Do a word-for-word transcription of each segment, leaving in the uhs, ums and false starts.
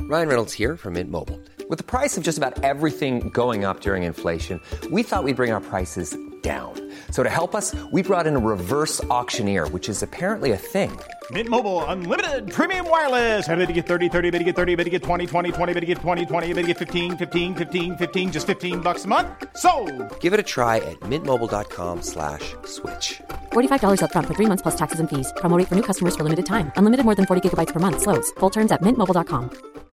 Ryan Reynolds here from Mint Mobile. With the price of just about everything going up during inflation, we thought we'd bring our prices down. So to help us, we brought in a reverse auctioneer, which is apparently a thing. Mint Mobile Unlimited Premium Wireless. How to get thirty, thirty, how to get thirty, how to get twenty, twenty, twenty, how to get twenty, twenty, how to get fifteen, fifteen, fifteen, fifteen, just fifteen bucks a month? Sold! Give it a try at mintmobile.com slash switch. forty-five dollars up front for three months plus taxes and fees. Promo rate for new customers for limited time. Unlimited more than forty gigabytes per month. Slows full terms at mint mobile dot com.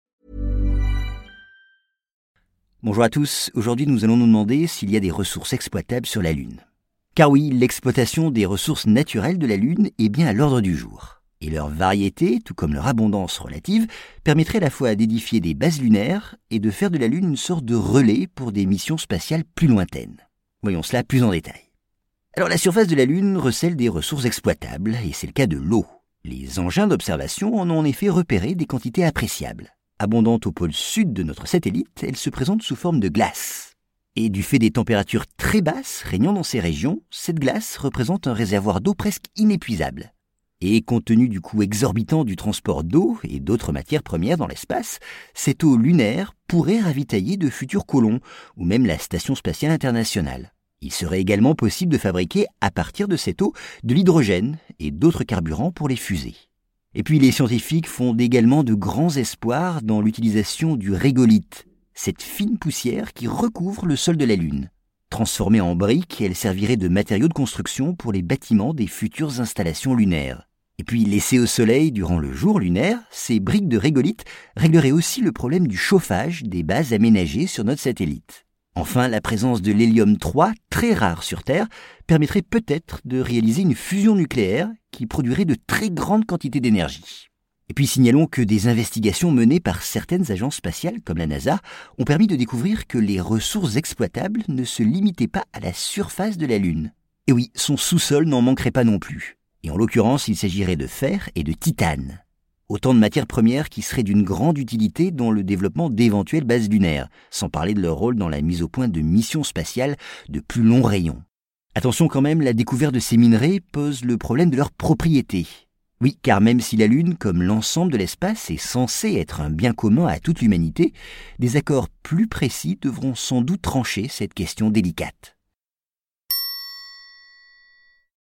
Bonjour à tous, aujourd'hui nous allons nous demander s'il y a des ressources exploitables sur la Lune. Car oui, l'exploitation des ressources naturelles de la Lune est bien à l'ordre du jour. Et leur variété, tout comme leur abondance relative, permettrait à la fois d'édifier des bases lunaires et de faire de la Lune une sorte de relais pour des missions spatiales plus lointaines. Voyons cela plus en détail. Alors la surface de la Lune recèle des ressources exploitables, et c'est le cas de l'eau. Les engins d'observation en ont en effet repéré des quantités appréciables. Abondante au pôle sud de notre satellite, elle se présente sous forme de glace. Et du fait des températures très basses régnant dans ces régions, cette glace représente un réservoir d'eau presque inépuisable. Et compte tenu du coût exorbitant du transport d'eau et d'autres matières premières dans l'espace, cette eau lunaire pourrait ravitailler de futurs colons, ou même la Station spatiale internationale. Il serait également possible de fabriquer, à partir de cette eau, de l'hydrogène et d'autres carburants pour les fusées. Et puis les scientifiques fondent également de grands espoirs dans l'utilisation du régolithe, cette fine poussière qui recouvre le sol de la Lune. Transformée en briques, elle servirait de matériau de construction pour les bâtiments des futures installations lunaires. Et puis laissées au soleil durant le jour lunaire, ces briques de régolithe régleraient aussi le problème du chauffage des bases aménagées sur notre satellite. Enfin, la présence de l'hélium trois, très rare sur Terre, permettrait peut-être de réaliser une fusion nucléaire qui produirait de très grandes quantités d'énergie. Et puis signalons que des investigations menées par certaines agences spatiales, comme la NASA, ont permis de découvrir que les ressources exploitables ne se limitaient pas à la surface de la Lune. Et oui, son sous-sol n'en manquerait pas non plus. Et en l'occurrence, il s'agirait de fer et de titane. Autant de matières premières qui seraient d'une grande utilité dans le développement d'éventuelles bases lunaires, sans parler de leur rôle dans la mise au point de missions spatiales de plus longs rayons. Attention quand même, la découverte de ces minerais pose le problème de leur propriété. Oui, car même si la Lune, comme l'ensemble de l'espace, est censée être un bien commun à toute l'humanité, des accords plus précis devront sans doute trancher cette question délicate.